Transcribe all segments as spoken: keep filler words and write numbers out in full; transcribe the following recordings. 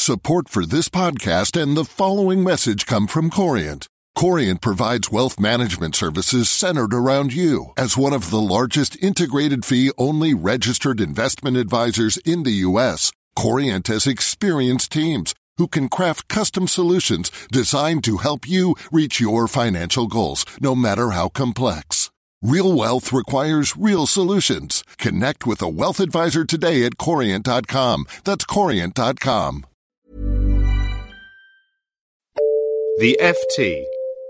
Support for this podcast and the following message come from Corient. Corient provides wealth management services centered around you. As one of the largest integrated fee-only registered investment advisors in the U S, Corient has experienced teams who can craft custom solutions designed to help you reach your financial goals, no matter how complex. Real wealth requires real solutions. Connect with a wealth advisor today at corient dot com. That's corient dot com. The F T.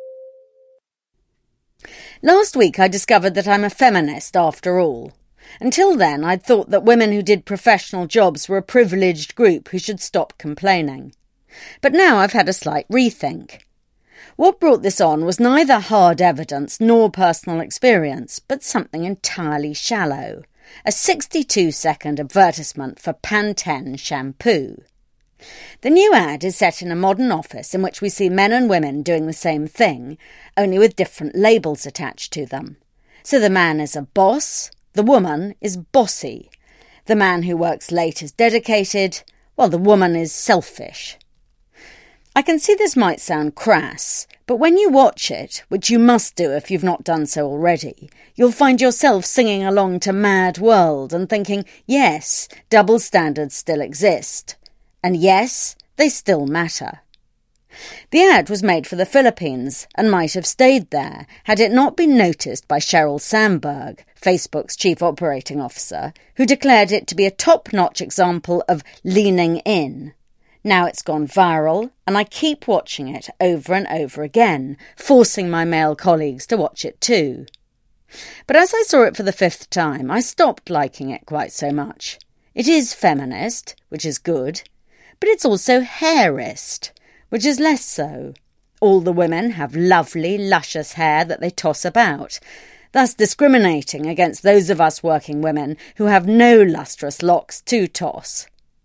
Last week I discovered that I'm a feminist after all. Until then I'd thought that women who did professional jobs were a privileged group who should stop complaining. But now I've had a slight rethink. What brought this on was neither hard evidence nor personal experience, but something entirely shallow. A sixty-two second advertisement for Pantene shampoo. The new ad is set in a modern office in which we see men and women doing the same thing, only with different labels attached to them. So the man is a boss, the woman is bossy. The man who works late is dedicated, while the woman is selfish. I can see this might sound crass, but when you watch it, which you must do if you've not done so already, you'll find yourself singing along to Mad World and thinking, yes, double standards still exist. And yes, they still matter. The ad was made for the Philippines and might have stayed there had it not been noticed by Sheryl Sandberg, Facebook's chief operating officer, who declared it to be a top-notch example of leaning in. Now it's gone viral, and I keep watching it over and over again, forcing my male colleagues to watch it too. But as I saw it for the fifth time, I stopped liking it quite so much. It is feminist, which is good, but it's also hairist, which is less so. All the women have lovely, luscious hair that they toss about, thus discriminating against those of us working women who have no lustrous locks to toss.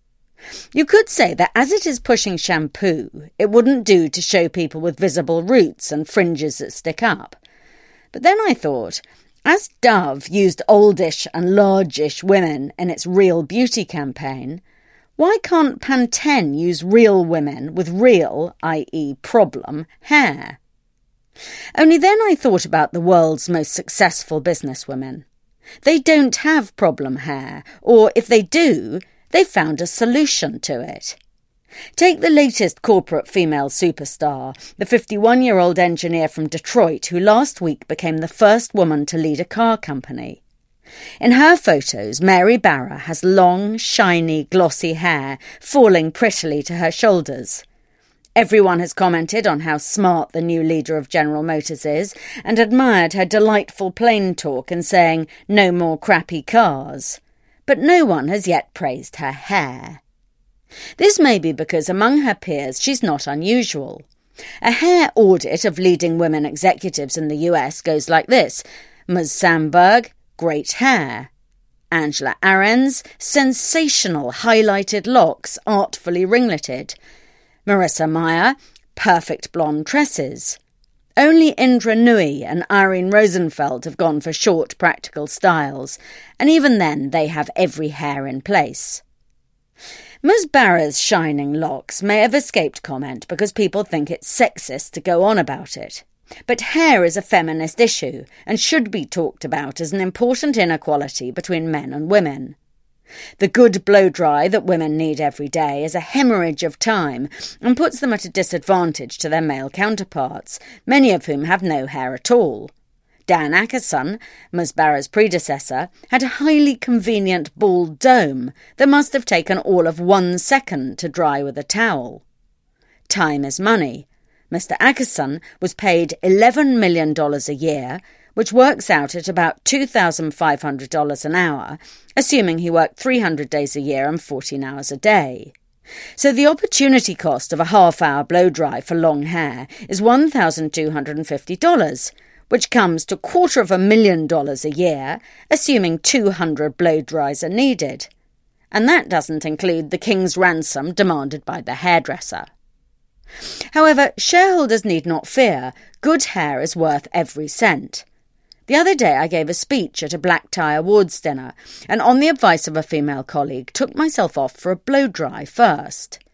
You could say that as it is pushing shampoo, it wouldn't do to show people with visible roots and fringes that stick up. But then I thought, as Dove used oldish and largish women in its Real Beauty campaign, why can't Pantene use real women with real, that is problem, hair? Only then I thought about the world's most successful businesswomen. They don't have problem hair, or if they do, they've found a solution to it. Take the latest corporate female superstar, the fifty-one-year-old engineer from Detroit who last week became the first woman to lead a car company. In her photos, Mary Barra has long, shiny, glossy hair falling prettily to her shoulders. Everyone has commented on how smart the new leader of General Motors is and admired her delightful plane talk and saying, "No more crappy cars." But no one has yet praised her hair. This may be because among her peers she's not unusual. A hair audit of leading women executives in the U S goes like this: Miz Sandberg, great hair. Angela Ahrendts, sensational highlighted locks, artfully ringleted. Marissa Mayer, perfect blonde tresses. Only Indra Nooyi and Irene Rosenfeld have gone for short, practical styles, and even then they have every hair in place. Miz Barra's shining locks may have escaped comment because people think it's sexist to go on about it. But hair is a feminist issue and should be talked about as an important inequality between men and women. The good blow-dry that women need every day is a hemorrhage of time and puts them at a disadvantage to their male counterparts, many of whom have no hair at all. Dan Akerson, Miz Barra's predecessor, had a highly convenient bald dome that must have taken all of one second to dry with a towel. Time is money. Mister Akerson was paid eleven million dollars a year, which works out at about two thousand five hundred dollars an hour, assuming he worked three hundred days a year and fourteen hours a day. So the opportunity cost of a half-hour blow-dry for long hair is one thousand two hundred fifty dollars, which comes to a quarter of a million dollars a year, assuming two hundred blow-dries are needed. And that doesn't include the king's ransom demanded by the hairdresser. However, shareholders need not fear. Good hair is worth every cent. The other day I gave a speech at a black tie awards dinner, and on the advice of a female colleague took myself off for a blow-dry first.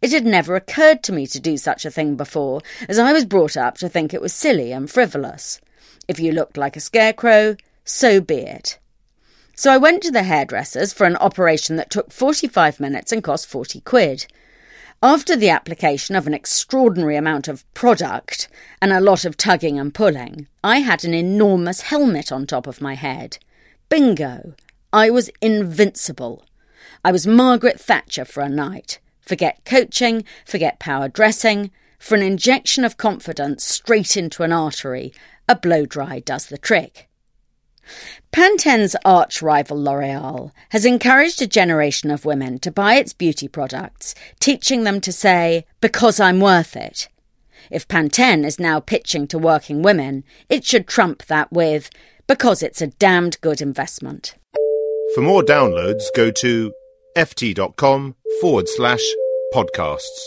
It had never occurred to me to do such a thing before, as I was brought up to think it was silly and frivolous. If you looked like a scarecrow, so be it. So I went to the hairdresser's for an operation that took forty-five minutes and cost forty quid. After the application of an extraordinary amount of product and a lot of tugging and pulling, I had an enormous helmet on top of my head. Bingo! I was invincible. I was Margaret Thatcher for a night. Forget coaching, forget power dressing. For an injection of confidence straight into an artery, a blow-dry does the trick. Pantene's arch-rival L'Oréal has encouraged a generation of women to buy its beauty products, teaching them to say, "because I'm worth it." If Pantene is now pitching to working women, it should trump that with, "because it's a damned good investment." For more downloads, go to ft.com forward slash podcasts.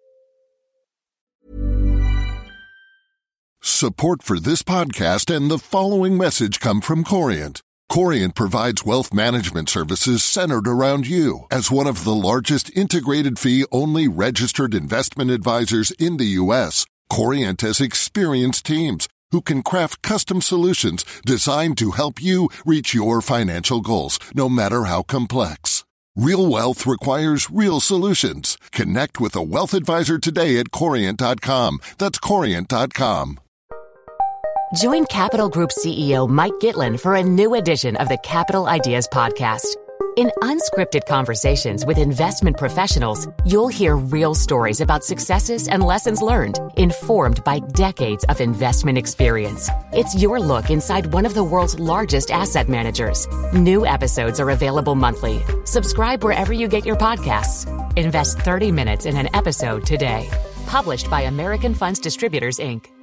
Support for this podcast and the following message come from Corient. Corient provides wealth management services centered around you. As one of the largest integrated fee-only registered investment advisors in the U S, Corient has experienced teams who can craft custom solutions designed to help you reach your financial goals, no matter how complex. Real wealth requires real solutions. Connect with a wealth advisor today at corient dot com. That's corient dot com. Join Capital Group C E O Mike Gitlin for a new edition of the Capital Ideas Podcast. In unscripted conversations with investment professionals, you'll hear real stories about successes and lessons learned, informed by decades of investment experience. It's your look inside one of the world's largest asset managers. New episodes are available monthly. Subscribe wherever you get your podcasts. Invest thirty minutes in an episode today. Published by American Funds Distributors, Incorporated.